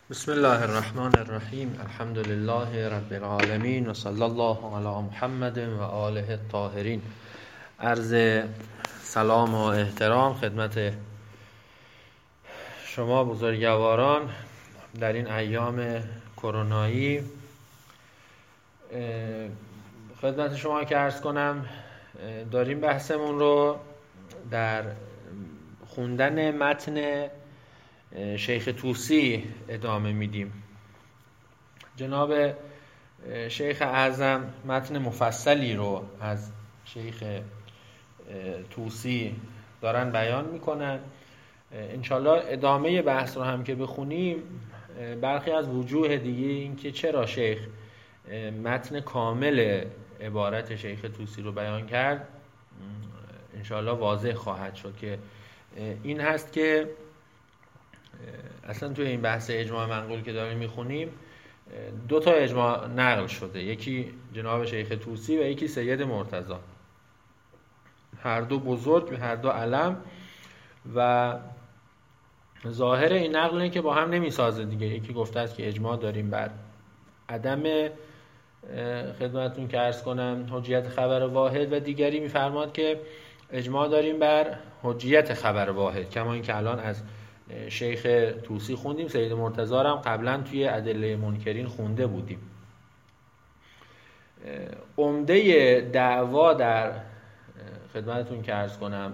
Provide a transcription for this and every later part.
بسم الله الرحمن الرحیم. الحمد لله رب العالمین و صلی الله علی محمد و آله الطاهرین. عرض سلام و احترام خدمت شما بزرگواران در این ایام کرونایی. خدمت شما که عرض کنم داریم بحثمون رو در خوندن متن شیخ طوسی ادامه میدیم. جناب شیخ اعظم متن مفصلی رو از شیخ طوسی دارن بیان میکنن. انشالله ادامه بحث رو هم که بخونیم برخی از وجوه دیگه این که چرا شیخ متن کامل عبارت شیخ طوسی رو بیان کرد انشالله واضح خواهد شد که این هست که اصلا توی این بحث اجماع منقول که داریم میخونیم دو تا اجماع نقل شده، یکی جناب شیخ طوسی و یکی سید مرتضی، هر دو بزرگ و هر دو علم، و ظاهر این نقل اینه که با هم نمیسازه دیگه. یکی گفته است که اجماع داریم بر عدم خدمتتون که عرض کنم حجیت خبر واحد و دیگری میفرماد که اجماع داریم بر حجیت خبر واحد، کما این که الان از شیخ طوسی خوندیم. سید مرتضی هم قبلا توی ادله منکرین خونده بودیم. عمده دعوا در خدمتتون که عرض کنم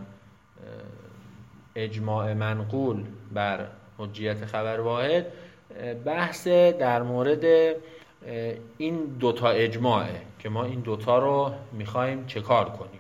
اجماع منقول بر حجیت خبر واحد بحث در مورد این دوتا اجماعه که ما این دوتا رو میخوایم چه کار کنیم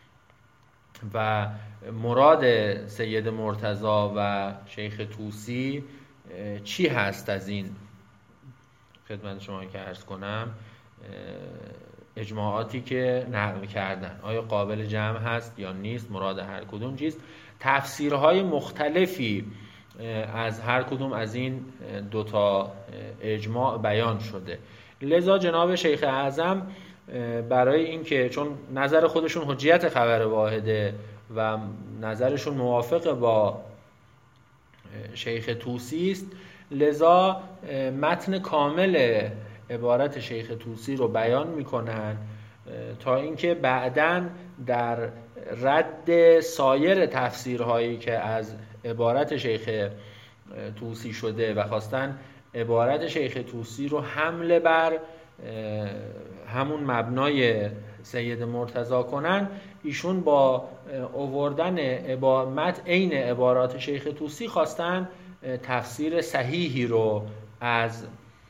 و مراد سید مرتضی و شیخ طوسی چی هست از این خدمت شما که عرض کنم اجماعاتی که نقل کردن، آیا قابل جمع هست یا نیست، مراد هر کدوم چیست. تفسیرهای مختلفی از هر کدوم از این دوتا اجماع بیان شده. لذا جناب شیخ اعظم برای اینکه چون نظر خودشون حجیت خبر واحده و نظرشون موافق با شیخ طوسی است، لذا متن کامل عبارت شیخ طوسی رو بیان میکنن تا اینکه بعداً در رد سایر تفسیرهایی که از عبارت شیخ طوسی شده و خواستن عبارت شیخ طوسی رو حمله بر همون مبنای سید مرتضی کنن، ایشون با آوردن عین عبارات شیخ طوسی خواستن تفسیر صحیحی رو از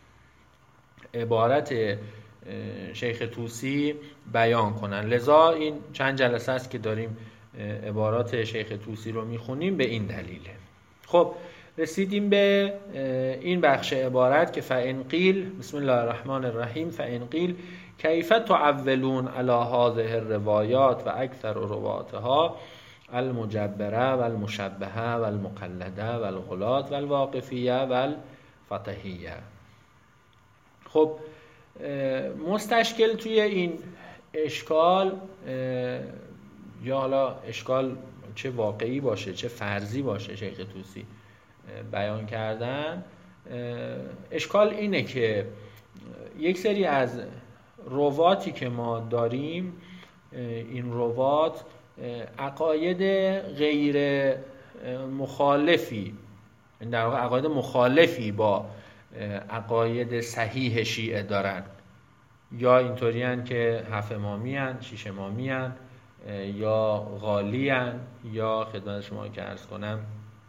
عبارت شیخ طوسی بیان کنن. لذا این چند جلسه است که داریم عبارات شیخ طوسی رو میخونیم به این دلیله. خب رسیدیم به این بخش عبارت که فإن قیل بسم الله الرحمن الرحیم فإن قیل کیف تعولون علی هذه الروایات و اکثر رواتها المجبره و المشبهه و المقلده و الغلات و الواقفیه و الفتحیه. خب مستشکل توی این اشکال، یا حالا اشکال چه واقعی باشه چه فرضی باشه شیخ طوسی بیان کردن، اشکال اینه که یک سری از رواتی که ما داریم، این روات عقاید غیر مخالفی، در واقع عقاید مخالفی با عقاید صحیح شیعه دارن، یا اینطوری هن که 7 امامی هن، 6 امامی هن، یا غالی هن، یا خدمت شما که عرض کنم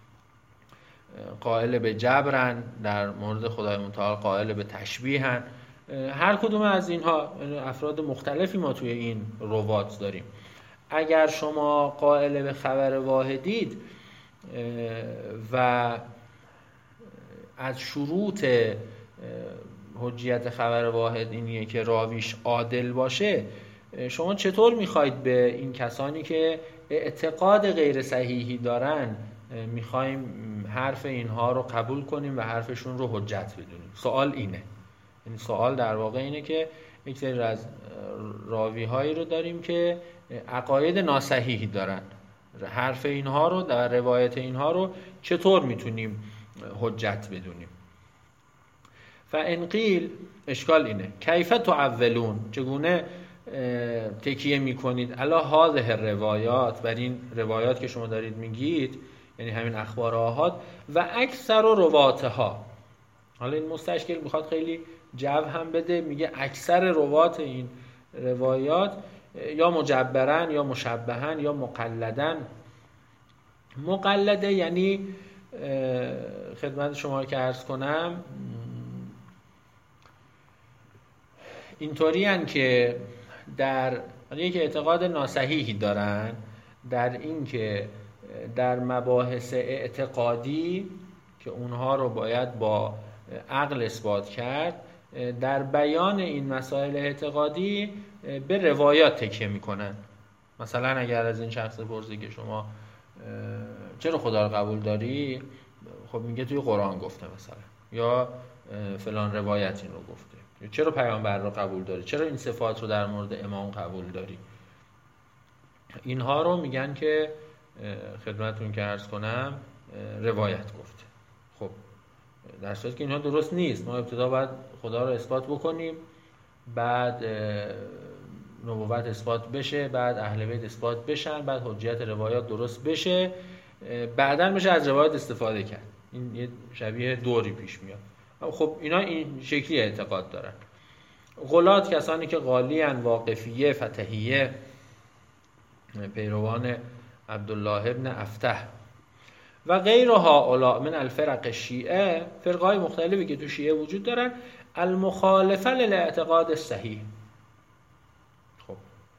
قائل به جبرن، در مورد خدای متعال قائل به تشبیه هن. هر کدوم از اینها افراد مختلفی ما توی این روات داریم. اگر شما قائل به خبر واحدید و از شروط حجیت خبر واحد اینیه که راویش عادل باشه، شما چطور میخواید به این کسانی که اعتقاد غیر صحیحی دارن میخوایم حرف اینها رو قبول کنیم و حرفشون رو حجت بدونیم؟ سوال اینه. این سوال در واقع اینه که یک سری از راوی هایی رو داریم که عقاید ناصحیحی دارن، حرف اینها رو در روایت اینها رو چطور میتونیم حجت بدونیم؟ فان قیل، اشکال اینه، کیف تعولون، چگونه تکیه میکنید علی هذه روایات، بر این روایات که شما دارید میگید، یعنی همین اخبار آحاد، و اکثر رواتها. حالا این مستشکل میخواد خیلی جو هم بده، میگه اکثر روات این روایات یا مجبرن یا مشبهن یا مقلدن. مقلده یعنی خدمت شما که عرض کنم اینطوری هن که در یک اعتقاد ناصحیحی دارن در این که در مباحث اعتقادی که اونها رو باید با عقل اثبات کرد، در بیان این مسائل اعتقادی به روایات تکیه میکنن. مثلا اگر از این شخص پرسی که شما چرا خدا رو قبول داری، خب میگه توی قرآن گفته مثلا، یا فلان روایت این رو گفته، چرا پیامبر رو قبول داری، چرا این صفات رو در مورد امام قبول داری. اینها رو میگن که خدمتتون که عرض کنم روایت گفته. خب در صورتی که اینها درست نیست. ما ابتدا باید خدا رو اثبات بکنیم، بعد نبوت اثبات بشه، بعد اهل بیت اثبات بشن، بعد حجیت روایات درست بشه، بعداً بشه از روایات استفاده کرد. این یه شبیه دوری پیش میاد. خب اینا این شکلی اعتقاد دارن. غلات کسانی که غالیان، واقفیه، فتحیه، پیروان عبدالله ابن افتح و غیرها اولا من الفرق شیعه، فرقای مختلفی که تو شیعه وجود دارن، المخالفه للاعتقاد الصحیح. خب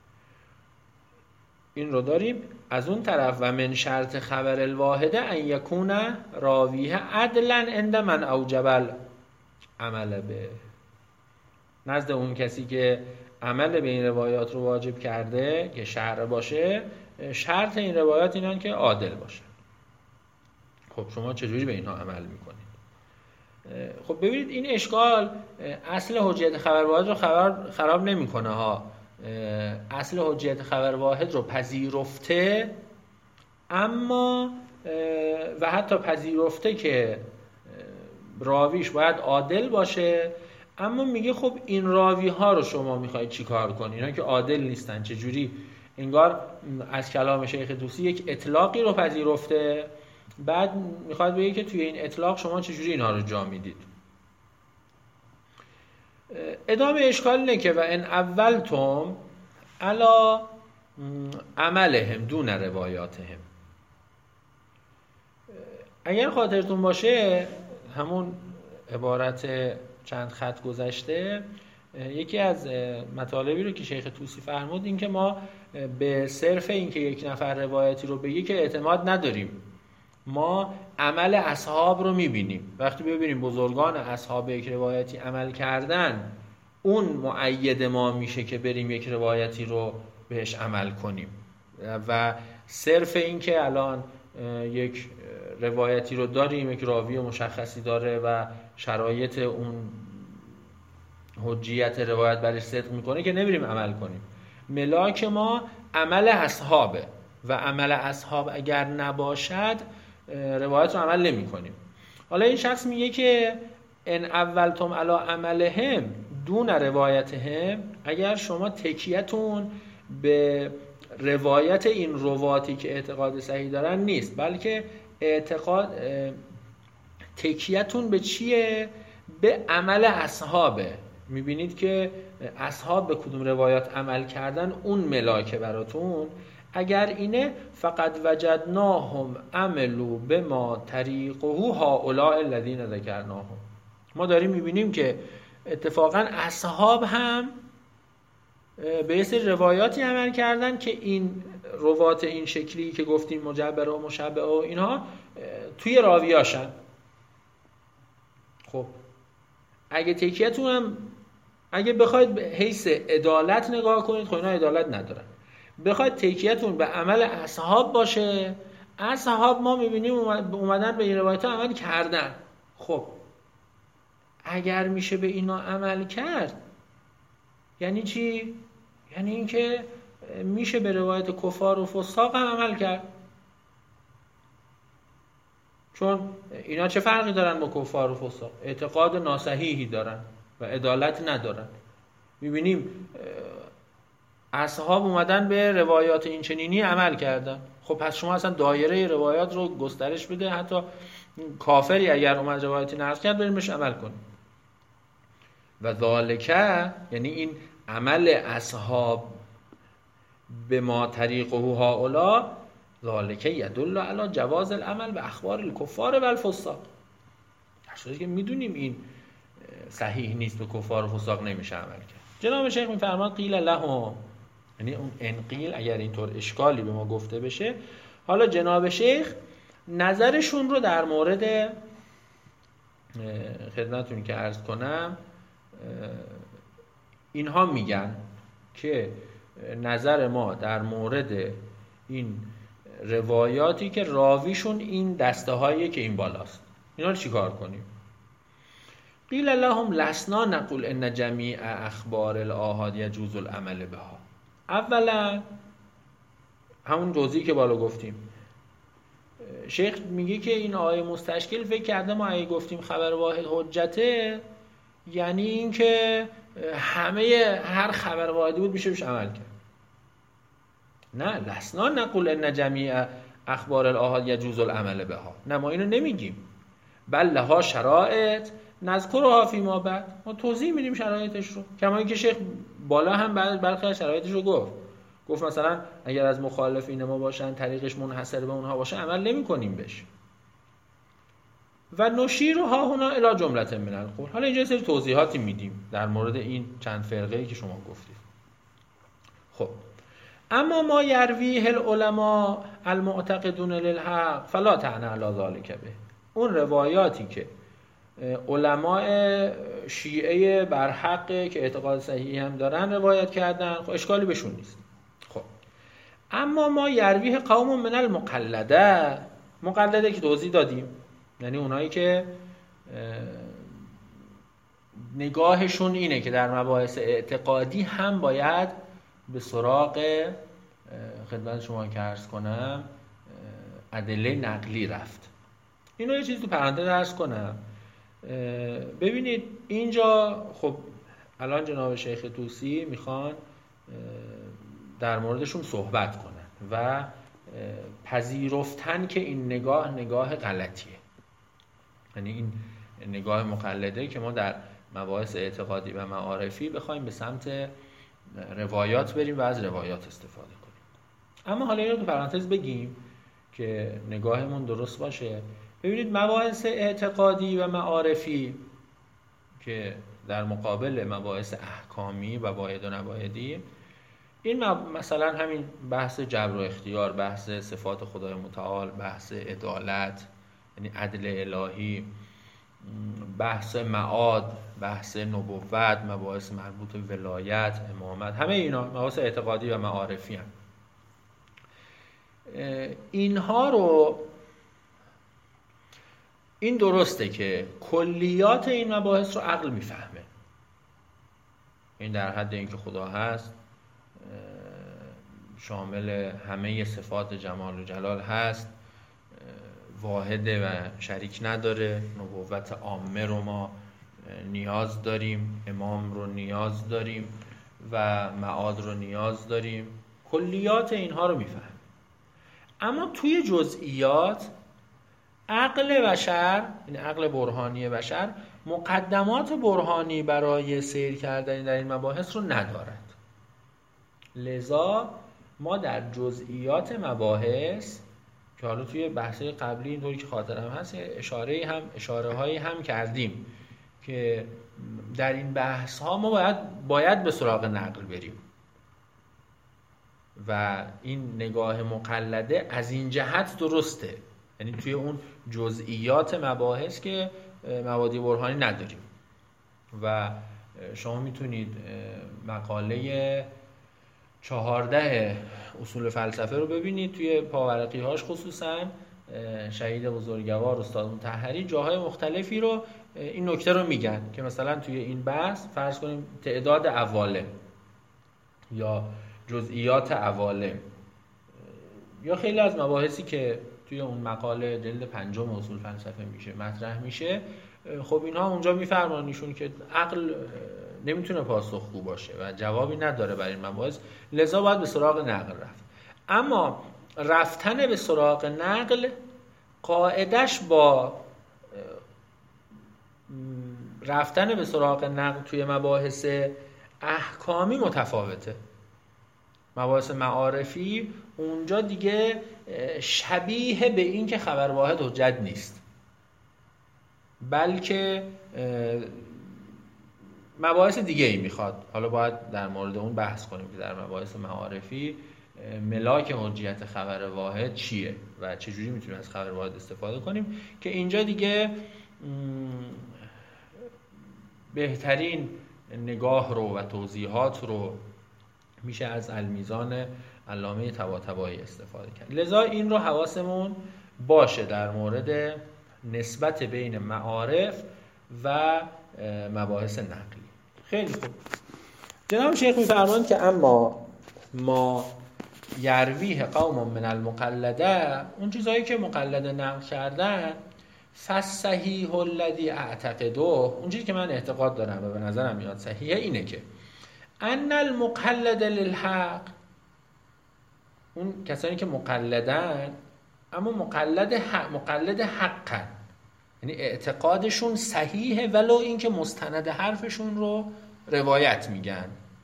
این رو داریم. از اون طرف و من شرط خبر الواحده ان یکون راویه عدلا عند من اوجب العمل به، نزد اون کسی که عمل به این روایات رو واجب کرده که شرع باشه، شرط این روایات اینن که عادل باشه. خب شما چجوری به اینها عمل میکنید؟ خب ببینید این اشکال اصل حجیت خبر واحد رو خراب نمیکنه ها. اصل حجیت خبر واحد رو پذیرفته، اما و حتی پذیرفته که راویش باید عادل باشه، اما میگه خب این راوی ها رو شما میخواید چی کار کنید؟ اینا که عادل نیستن چجوری؟ انگار از کلام شیخ طوسی یک اطلاقی رو پذیرفته، بعد میخواد بگه که توی این اطلاق شما چجوری اینها رو جا میدید. ادامه اشکال اینه که و ان اولتم علی عملهم دون روایاتهم. اگر خاطرتون باشه همون عبارت چند خط گذشته، یکی از مطالبی رو که شیخ طوسی فرمود این که ما به صرف این که یک نفر روایتی رو بگه که اعتماد نداریم. ما عمل اصحاب رو میبینیم. وقتی ببینیم بزرگان اصحاب یک روایتی عمل کردن، اون مؤید ما میشه که بریم یک روایتی رو بهش عمل کنیم. و صرف این که الان یک روایتی رو داریم، یک راوی مشخصی داره و شرایط اون حجیت روایت برش صدق میکنه که نمیریم عمل کنیم. ملاک ما عمل اصحابه و عمل اصحاب اگر نباشد روایت رو عمل نمی کنیم. حالا این شخص میگه که ان اولتم علی عملهم دون روایتهم، اگر شما تکیه‌تون به روایت این رواتی که اعتقاد صحیح دارن نیست، بلکه تکیه‌تون به چیه؟ به عمل اصحابه. میبینید که اصحاب به کدوم روایات عمل کردن، اون ملاکه براتون. اگر اینه فقط وجدناهم عملوا بما طریقه هؤلاء الذین ذکرناهم، ما داریم میبینیم که اتفاقا اصحاب هم به یه سری روایاتی عمل کردن که این روات این شکلی که گفتیم مجبره و مشبعه و اینها توی راویاشن. خب اگه تکیه‌تون هم اگه بخواید به حیث عدالت نگاه کنید، خب اینا عدالت ندارن. بخواید تکیه‌تون به عمل اصحاب باشه، اصحاب ما میبینیم اومدن به این روایت عمل کردن. خب اگر میشه به اینا عمل کرد یعنی چی؟ یعنی اینکه میشه به روایت کفار و فساق هم عمل کرد. چون اینا چه فرقی دارن با کفار و فساق؟ اعتقاد ناصحیحی دارن و عدالت ندارن. میبینیم اصحاب اومدن به روایات این چنینی عمل کردن. خب پس شما اصلا دایره روایات رو گسترش بده، حتی کافری اگر اومد روایتی نقل کرد بریم بهش عمل کنیم. و ذالکه یعنی این عمل اصحاب به ما طریقه هؤلاء، ذالکه یدل علی جواز العمل به اخبار الکفار و الفساق. در صورتی که میدونیم این صحیح نیست، به کفار و فساق نمیشه عمل کرد. جناب شیخ میفرماد قیل لهم، یعنی اون انقیل اگر اینطور اشکالی به ما گفته بشه، حالا جناب شیخ نظرشون رو در مورد خدمتتون که عرض کنم اینها میگن که نظر ما در مورد این روایاتی که راویشون این دسته هایی که این بالاست، اینا رو چیکار کنیم؟ قیل لهم لسنا نقول ان جمیع اخبار الآحاد یجوز العمل بها. اولا همون جزئی که بالا گفتیم، شیخ میگه که این آیه مستشکل فکر کرده ما اگه گفتیم خبر واحد حجته یعنی این که هر خبر واحدی بود میشه بهش عمل کرد. نه، لسنا نقول ان جمیع اخبار الآحاد یجوز العمل بها. نه، ما اینو نمیگیم. بل لها شرایط نذکرها فیما بعد، ما توضیح میدیم شرایطش رو، کما اینکه شیخ بالا هم برخی از شرایطش رو گفت مثلا اگر از مخالفین ما باشن طریقش منحصر به اونها باشه عمل نمی کنیم بهش. و نشیرها هنا الی جمله من القول. حالا اینجا سری توضیحاتی میدیم در مورد این چند فرقه‌ای که شما گفتید. خب اما ما یرویه العلماء المعتقدون للحق فلا تعنی علی ذلک به. اون روایاتی که علماء شیعه برحقه که اعتقاد صحیحی هم دارن روایت کردن، خب اشکالی بهشون نیست. خب اما ما یرویه قوم من مقلده که توضیح دادیم، یعنی اونایی که نگاهشون اینه که در مباحث اعتقادی هم باید به سراغ خدمت شما که عرض کنم ادله نقلی رفت. اینو یه چیزی تو پرانتز عرض کنم. ببینید اینجا خب الان جناب شیخ طوسی میخوان در موردشون صحبت کنن و پذیرفتن که این نگاه غلطیه، یعنی این نگاه مقلده که ما در مباحث اعتقادی و معارفی بخوایم به سمت روایات بریم و از روایات استفاده کنیم. اما حالا اینو تو پرانتز بگیم که نگاهمون درست باشه. ببینید مباحث اعتقادی و معارفی که در مقابل مباحث احکامی و باید و نبایدی، این مثلا همین بحث جبر و اختیار، بحث صفات خدای متعال، بحث عدالت یعنی عدل الهی، بحث معاد، بحث نبوت، مباحث مربوط به ولایت، امامت، همه اینا مباحث اعتقادی و معارفی هم. اینها رو این درسته که کلیات این مباحث رو عقل میفهمه، این در حد اینکه خدا هست، شامل همه صفات جمال و جلال هست، واحده و شریک نداره، نبوت عامه رو ما نیاز داریم، امام رو نیاز داریم و معاد رو نیاز داریم، کلیات اینها رو میفهمه. اما توی جزئیات عقل بشر، این عقل برهانی بشر، مقدمات برهانی برای سیر کردن در این مباحث رو ندارد. لذا ما در جزئیات مباحث که حالا توی بحث‌های قبلی اینطوری که خاطرم هست اشاره‌هایی هم کردیم که در این بحث‌ها ما باید به سراغ نقل بریم و این نگاه مقلده از این جهت درسته، یعنی توی اون جزئیات مباحث که مبادی برهانی نداریم. و شما میتونید مقاله 14 اصول فلسفه رو ببینید، توی پاورقی هاش خصوصا شهید بزرگوار استاد مطهری جاهای مختلفی رو این نکته رو میگن که مثلا توی این بحث فرض کنیم تعداد عوالم یا جزئیات عوالم یا خیلی از مباحثی که توی اون مقاله جلد 5 اصول فلسفه میشه مطرح میشه، خب اینها اونجا میفرمانیشون که عقل نمیتونه پاسخگو باشه و جوابی نداره برای این مباحث، لذا باید به سراغ نقل رفت. اما رفتن به سراغ نقل قاعدش با رفتن به سراغ نقل توی مباحث احکامی متفاوته. مباحث معارفی اونجا دیگه شبیه به این که خبر واحد حجت نیست، بلکه مباحث دیگه ای میخواد. حالا باید در مورد اون بحث کنیم که در مباحث معارفی ملاک حجیت خبر واحد چیه و چجوری میتونیم از خبر واحد استفاده کنیم، که اینجا دیگه بهترین نگاه رو و توضیحات رو میشه از المیزان علامه طباطبایی استفاده کرد. لذا این رو حواسمون باشه در مورد نسبت بین معارف و مباحث نقلی. خیلی خوب. جناب شیخ میفرمایند که اما ما یرویه قوم من المقلده، اون چیزایی که مقلد نقل کردن، فصحیح الذی اعتقده، اون چیزی که من اعتقاد دارم و به نظرم میاد صحیحه اینه که ان المقلد للحق، اون کسانی که مقلدن اما مقلد حقن، یعنی اعتقادشون صحیحه ولو اینکه مستند حرفشون رو روایت میگن،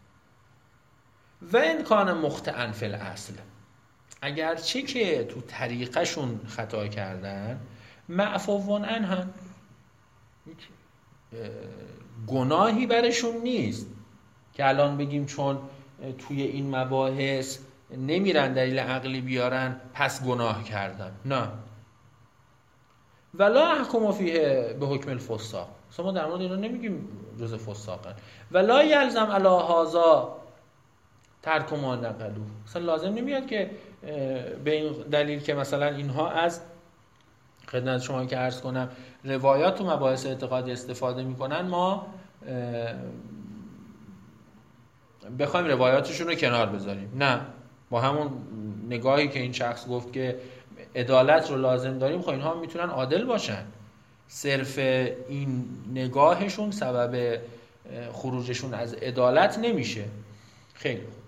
و این کان مخطئن فی الاصل، اگرچه که تو طریقشون خطا کردن، معفوون عنهن، گناهی برشون نیست که الان بگیم چون توی این مباحث نمیرن دلیل عقلی بیارن پس گناه کردن. نه، ولا احکم فیه به حکم الفساق، ما در مورد اینا نمیگیم جز فساقن. ولا یلزم علی هذا ترک ما نقلو، مثلا لازم نمیاد که به این دلیل که مثلا اینها از خدمت شما که عرض کنم روایات و مباحث اعتقادی استفاده میکنن ما بخوایم روایاتشون رو کنار بذاریم. نه، با همون نگاهی که این شخص گفت که عدالت رو لازم داریم، خب اینها میتونن عادل باشن، صرف این نگاهشون سبب خروجشون از عدالت نمیشه. خیلی خوب.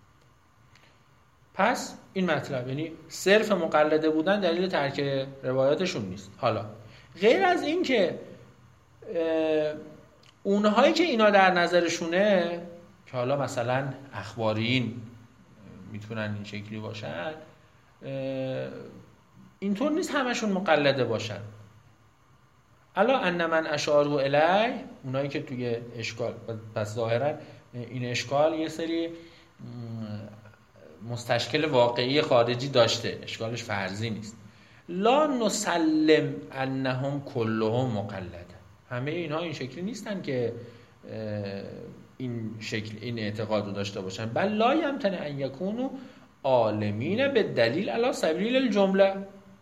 پس این مطلب، یعنی صرف مقلده بودن دلیل ترک روایاتشون نیست. حالا غیر از این که اونهایی که اینا در نظرشونه که حالا مثلا اخبارین میتونن این شکلی باشن، اینطور نیست همشون مقلده باشن. الا ان من اشاروا الی، اونایی که توی اشکال، پس ظاهرا این اشکال یه سری مستشکل واقعی خارجی داشته، اشکالش فرضی نیست. لا نسلم انهم کلهم مقلد، همه اینها این شکلی نیستن که این شکل این اعتقاد رو داشته باشن. بل لا یمتنع ان یکونوا عالمین به دلیل علی سبیل الجمله.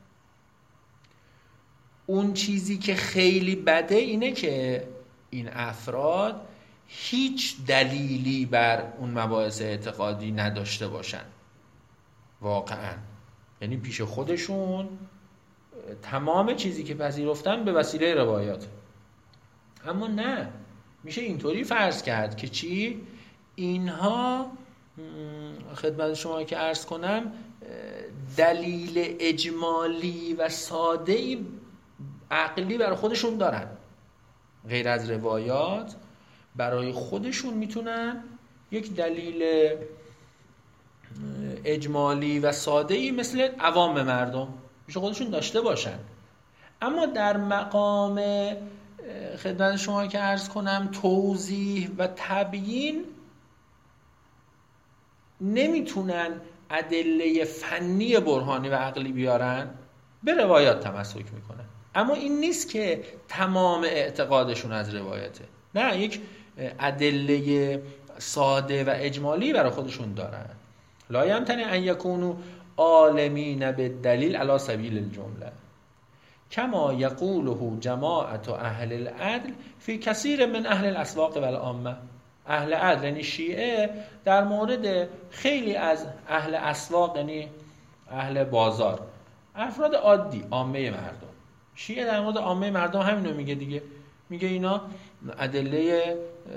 اون چیزی که خیلی بده اینه که این افراد هیچ دلیلی بر اون مباحث اعتقادی نداشته باشن واقعا، یعنی پیش خودشون تمام چیزی که پذیرفتن به وسیله روایات. اما نه، میشه اینطوری فرض کرد که چی؟ اینها خدمت شما که عرض کنم دلیل اجمالی و ساده‌ای عقلی برای خودشون دارن، غیر از روایات برای خودشون میتونن یک دلیل اجمالی و ساده‌ای مثل عوام مردم میشه خودشون داشته باشن. اما در مقام خدمت شما که عرض کنم توضیح و تبیین نمیتونن ادله فنی برهانی و عقلی بیارن، به روایات تمسک میکنن. اما این نیست که تمام اعتقادشون از روایته، نه، یک ادله ساده و اجمالی برای خودشون دارن. لا یمتنع ان یکونوا عالمین بالدلیل علی سبیل الجمله کما یقوله جماعت اهل العدل فی کثیر من اهل الاسواق و العامه. اهل عدل یعنی شیعه در مورد خیلی از اهل اسواق یعنی اهل بازار افراد عادی، عامه مردم. شیعه در مورد عامه مردم همینو میگه دیگه، میگه اینا ادله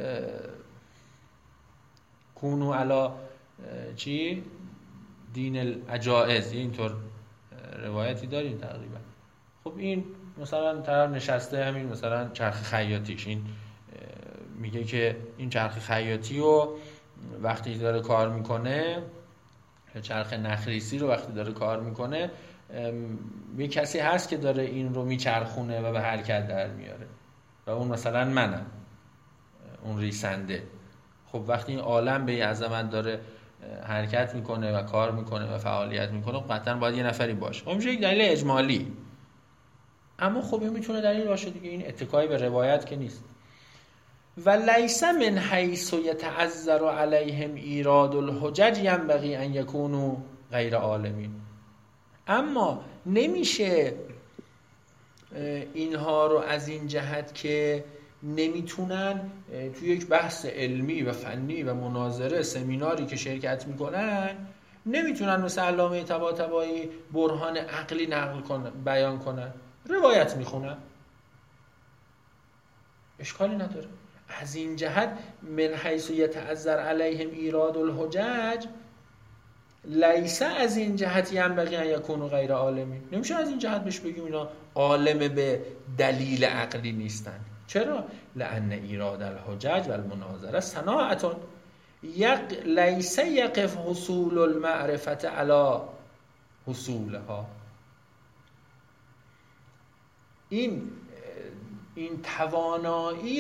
کونو علا چی دین العجائز، اینطور روایتی داریم تقریبا. خب این مثلا طرف نشسته همین مثلا چرخ خیاطیش، این میگه که این چرخ خیاطی رو وقتی داره کار میکنه، چرخ نخریسی رو وقتی داره کار میکنه، یه کسی هست که داره این رو میچرخونه و به حرکت در میاره و اون مثلا منم، اون ریسنده. خب وقتی این عالم به یه عظمت داره حرکت میکنه و کار میکنه و فعالیت میکنه، قطعا باید یه نفری باشه. خب میشه یک دلیل اجمالی، اما خب این میتونه دلیل باشه دیگه، این اتکایی به روایت که نیست. و لیس من حیث یتعذر علیهم ایراد الحجج ینبغی ان یکونوا غیر عالمین. اما نمیشه اینها رو از این جهت که نمیتونن توی یک بحث علمی و فنی و مناظره سمیناری که شرکت میکنن، نمیتونن مثل علامه طباطبایی برهان عقلی نقل کنن، بیان کنن، روایت میخونن، اشکالی نداره. از این جهت من حیث یتعذر علیهم ایراد الحجج، لیس از این جهت ینبغی ان یکونوا غیر عالمین. نمیشه از این جهت بهش بگیم اینا عالم به دلیل عقلی نیستن. چرا؟ لأن ایراد الحجج و المناظره صناعة لیس یقف حصول المعرفة علی حصولها. این توانایی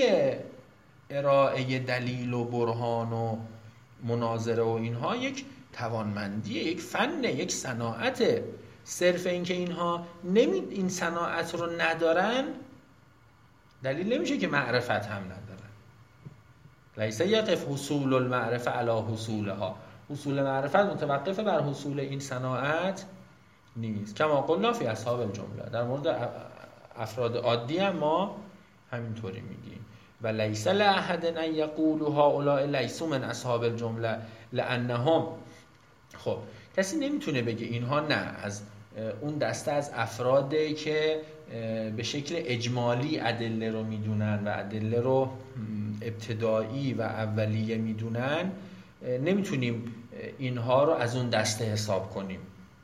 ارائه دلیل و برهان و مناظره و اینها یک توانمندیه، یک فنه، یک صناعته. صرف این که اینها این صناعت رو ندارن دلیل نمیشه که معرفت هم ندارن. لیس یقف حصول المعرفه علی حصولها. حصول معرفت متوقف بر حصول این صناعت نیست. کما قلنا فی اصحاب الجمله، در مورد افراد عادی هم ما همینطوری میگیم. و لیس لاحد ان یقولوا هؤلاء لیسوا من اصحاب الجمله لانهم. خب کسی نمیتونه بگه اینها نه از اون دسته از افراده که به شکل اجمالی ادله رو میدونن و ادله رو ابتدایی و اولیه میدونن، نمیتونیم اینها رو از اون دسته حساب کنیم.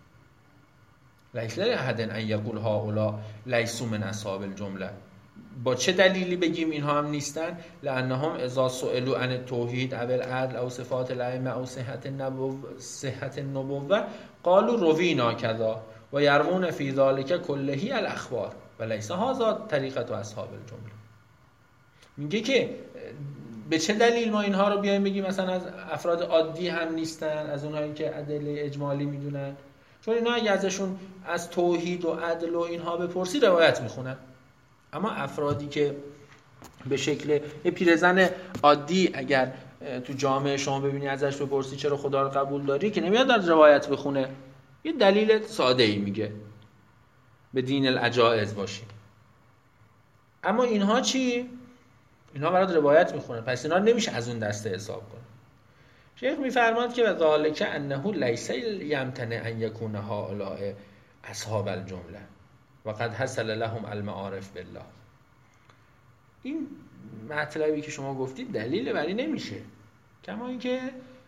لیس لاحد ان یقول هؤلاء لیسوا من اصحاب الجمله. با چه دلیلی بگیم اینها هم نیستن؟ لانهم اذا سئلوا عن التوحید او العدل او صفات الائمه او صحت النبوه قالوا روینا کذا و یروون فی ذلک کله الاخبار و لیس هذا طریقه اصحاب الجمله. میگه که به چه دلیل ما اینها رو بیایم بگیم مثلا از افراد عادی هم نیستن، از اونهایی که ادله اجمالی میدونن؟ چون اینا اگه ازشون از توحید و عدل و اینها بپرسی روایت میخونن. اما افرادی که به شکل یه پیرزن عادی اگر تو جامعه شما ببینی ازش بپرسی چرا خدا رو قبول داری، که نمیاد از روایت بخونه، یه دلیل ساده ای میگه به دین العجائز باشی. اما اینها چی؟ اینها برات روایت میخونه، پس اینا نمیشه از اون دسته حساب کنه. شیخ میفرماد که ذالک انه لیس یمتنع ان یکون هؤلاء اصحاب الجمله و قد حصل لهم المعارف بالله. این مطلبی که شما گفتید دلیل بری نمیشه. کما اینکه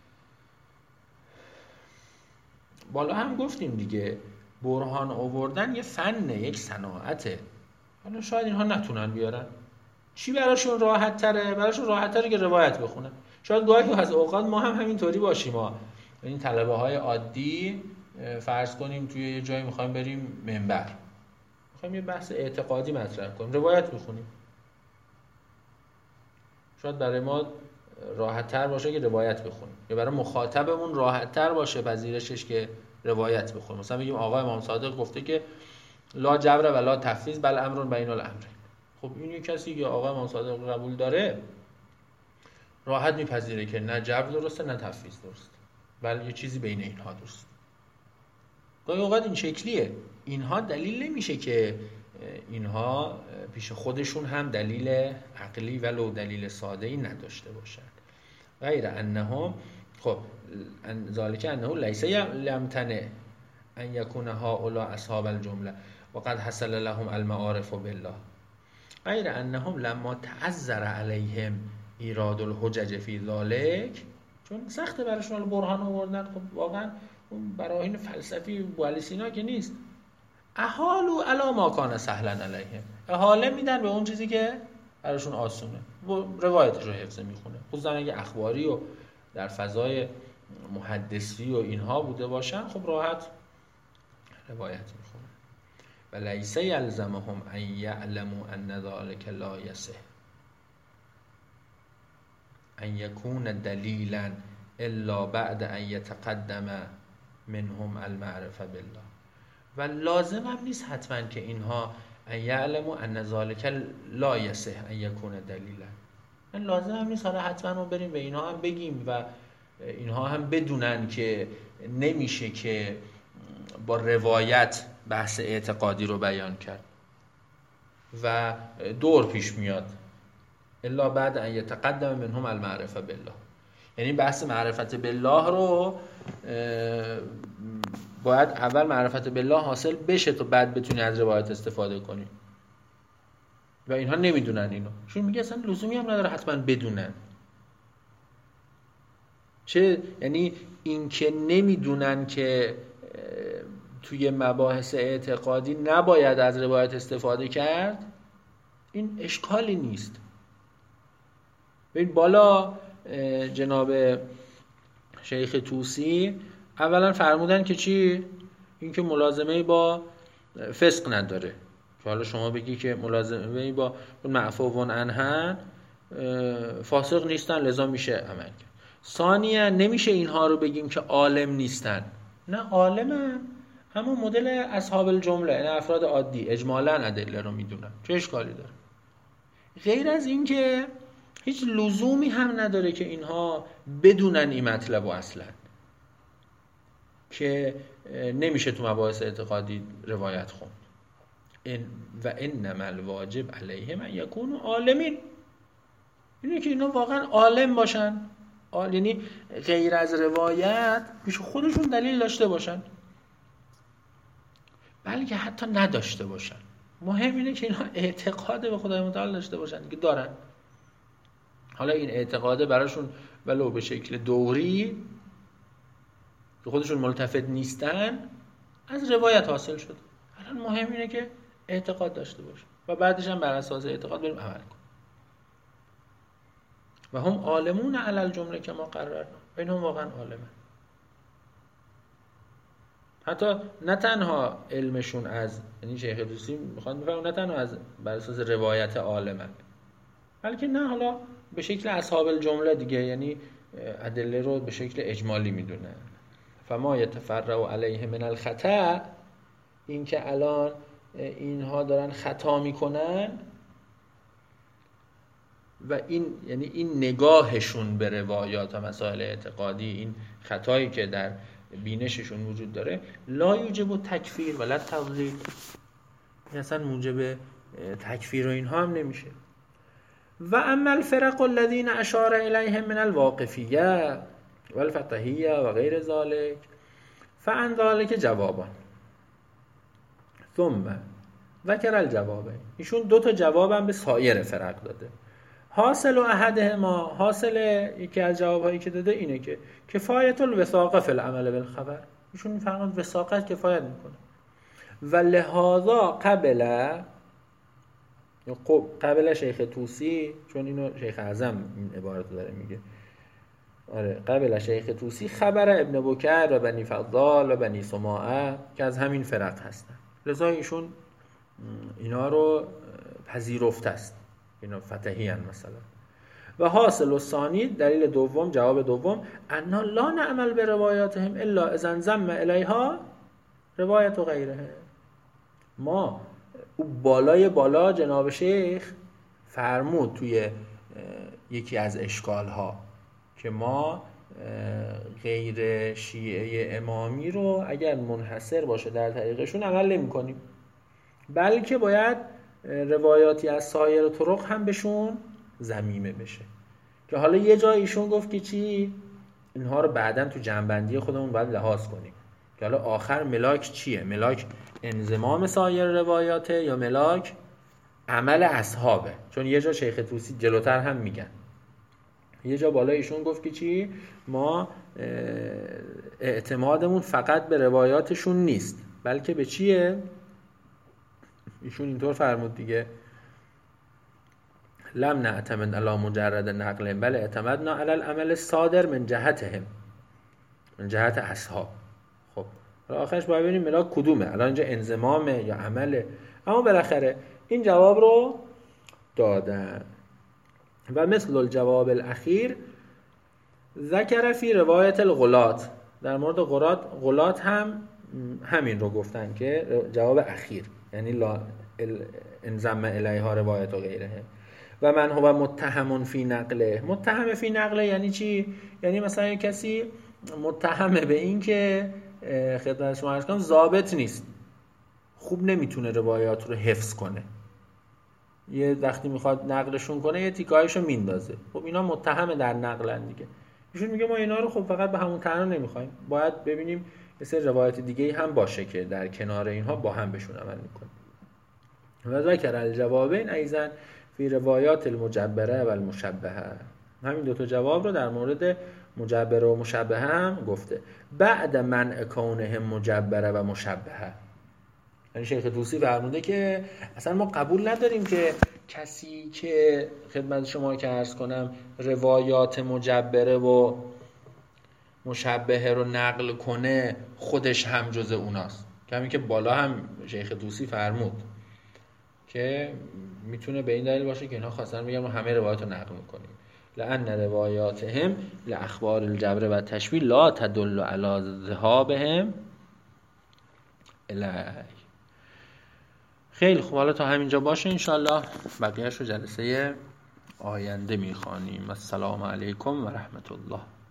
بالا هم گفتیم دیگه، برهان آوردن یه فنه، یک صناعته. حالا شاید اینها نتونن بیارن، چی براشون راحت تره؟ براشون راحت تره که روایت بخونن. شاید گاهی از اوقات ما هم همینطوری باشیم. ما این طلبه های عادی فرض کنیم توی یه جایی میخوایم بریم منبر، میخوایم یه بحث اعتقادی مطرح کنیم، روایت میخونیم. شاید برای ما راحت تر باشه که روایت بخونیم، یا برای مخاطبمون راحت تر باشه پذیرشش که روایت بخونیم. مثلا بگیم آقا امام صادق گفته که لا جبر و لا تفویض بل امر بین الامرین. خب این یه کسی که آقا امام صادق قبول داره راحت میپذیره که نه جبر درسته نه تفویض درسته، بل یه چیزی بین اینها درسته. گاهی اوقات این شکلیه. اینها دلیل نمیشه که اینها پیش خودشون هم دلیل عقلی ولو دلیل ساده‌ای نداشته باشن. غیر انهم، خب ذالک انه لیس یمتنع ان یکون هؤلاء اصحاب الجمله وقد حصل لهم المعارف بالله غیر انهم لما تعذر علیهم ایراد الحجج فی ذلک، چون سخته براشون برهان آوردن. خب واقعا اون براهین فلسفی بوعلی سینا که نیست. احالوا علی ما کان سهلا علیهم، احاله میدن به اون چیزی که براشون آسونه. روایتش رو حفظ میخونه، خصوصا اگه اخباری و در فضای محدثی و اینها بوده باشن، خب راحت روایت میخونه. و لیس یلزمهم ان یعلموا ان ذلک لا یصح ان یکون دلیلا الا بعد ان یتقدم منهم المعرفه بالله. و لازم هم نیست حتما که اینها ان یعلموا ان ذلک لا یصح ان یکون دلیلا. لازم هم نیست حالا حتما ما بریم به اینها هم بگیم و اینها هم بدونن که نمیشه که با روایت بحث اعتقادی رو بیان کرد و دور پیش میاد الا بعد ان یتقدم منهم المعرفه بالله. یعنی بحث معرفت بالله رو باید اول معرفت بالله حاصل بشه تا بعد بتونی از روایت استفاده کنی. و اینها نمیدونن اینو، چون میگه اصلا لزومی هم نداره حتما بدونن. چه یعنی این که نمیدونن که توی مباحث اعتقادی نباید از روایت استفاده کرد، این اشکالی نیست. ببین بالا جناب شیخ طوسی اولا فرمودن که چی؟ این که ملازمه با فسق نداره، که حالا شما بگی که ملازمه با معفوون عنها فاسق نیستن لذا میشه عمل کرد. ثانیاً نمیشه اینها رو بگیم که عالم نیستن، نه عالمن، همون مدل اصحاب الجمله، یعنی افراد عادی اجمالاً ادله رو میدونن، چه اشکالی داره؟ غیر از این که هیچ لزومی هم نداره که اینها بدونن این مطلب اصلا، که نمیشه تو مباحث اعتقادی روایت خوند. و انما الواجب علیهم ان یکونوا عالمین، اینه که اینا واقعا عالم باشن، یعنی غیر از روایت پیش خودشون دلیل داشته باشن، بلکه حتی نداشته باشن. مهم اینه که اینا اعتقاد به خدای متعال داشته باشن که دارن. حالا این اعتقاده براشون ولو به شکل دوری که خودشون ملتفت نیستن از روایت حاصل شد. الان مهم اینه که اعتقاد داشته باشن و بعدش هم بر اساس اعتقاد بریم عمل کنیم. و هم عالمون علی الجمله که ما قررنا، اینهم واقعا عالمن. حتی نه تنها علمشون از، یعنی شیخ طوسی میخواد بفرمونه نه تنها از بر اساس روایت عالمن، بلکه نه حالا به شکل اصحاب الجمله دیگه، یعنی ادله رو به شکل اجمالی میدونن. فما یتفرع علیه من الخطا، این که الان اینها دارن خطا میکنن و این یعنی این نگاهشون به روایات و مسائل اعتقادی، این خطایی که در بینششون وجود داره، لا یوجب تکفیر ولا تضلیل، اصلا موجب تکفیر و اینها هم نمیشه. و اما الفرق الذين اشار الیهم من الواقفیه والفتحیه و غیر ذلك فعن ذلك جوابا ثم ذکر الجوابین. ایشون دو تا جوابم به سایر فرق داده. حاصل احدهما، حاصل یکی از جوابهایی که داده اینه که کفایت الوثاقه فی العمل بالخبر. ایشون میفرماد وثاقت کفایت میکنه. و لهذا قبل شیخ طوسی، چون اینو شیخ اعظم این عبارت داره میگه، آره، قبل شیخ طوسی خبر ابن بکر و بنی فضال و بنی سماعه که از همین فرق هستن، لذا ایشون اینا رو پذیرفته است، اینا فتحی هستند مثلا. و حاصل الثانی، دلیل دوم، جواب دوم، انا لا نعمل به روایاتهم الا اذا انضم الیها روایت و غیره. ما بالای بالا جناب شیخ فرمود توی یکی از اشکالها که ما غیر شیعه امامی رو اگر منحصر باشه در طریقشون عمل نمی کنیم، بلکه باید روایاتی از سایر طرق هم بهشون ضمیمه بشه. که حالا یه جای ایشون گفت که چی؟ اینها رو بعداً تو جنبندی خودمون باید لحاظ کنیم که حالا آخر ملاک چیه؟ ملاک انضمام سایر روایاته یا ملاک عمل اصحابه؟ چون یه جا شیخ طوسی جلوتر هم میگن، یه جا بالا ایشون گفت که چی؟ ما اعتمادمون فقط به روایاتشون نیست بلکه به چیه؟ ایشون اینطور فرمود دیگه، لم نعتمد علی مجرد نقل بل اعتمدنا علی العمل الصادر من جهتهم، من جهت اصحاب. خب آخرش باید ببینیم ملاک کدومه، الان اینجا انضمامه یا عمله، اما بالاخره این جواب رو دادن. و مثل الجواب الاخیر ذکر فی روایت الغلات، در مورد غلات هم همین رو گفتن که جواب اخیر یعنی لا انضم الیها روایت و غیره. و من هو متهم فی نقله، متهم فی نقله یعنی چی؟ یعنی مثلا کسی متهمه به این که خدمت شما عرض کنم ضابط نیست، خوب نمیتونه روایات رو حفظ کنه، یه وقتی میخواد نقلشون کنه یه تیکایشو میندازه. خب اینا متهم در نقلن دیگه. ایشون میگه ما اینا رو خب فقط به همون تنها نمیخوایم، باید ببینیم یه سری روایت دیگه هم باشه که در کنار اینها با هم بهشون عمل میکنه. و ذکر الجوابین ایضا فی روایات المجبره و المشبهه، همین دو تا جواب رو در مورد مجبره و مشبهه هم گفته. بعد منع کونهم مجبره و مشبهه، یعنی شیخ طوسی فرموده که اصلا ما قبول نداریم که کسی که خدمت شما که عرض کنم روایات مجبره و مشبهه رو نقل کنه خودش هم جز اوناست، کمی که بالا هم شیخ طوسی فرمود که میتونه به این دلیل باشه که اینا خواستن میگن ما همه روایات رو نقل میکنیم. لأن روایاتهم لأخبار الجبر و تشبیه لا تدل علی ذهابهم الی. خیلی خوب، حالا تا همینجا باشه، انشالله بقیه‌اش رو جلسه آینده میخوانیم. السلام علیکم و رحمت الله.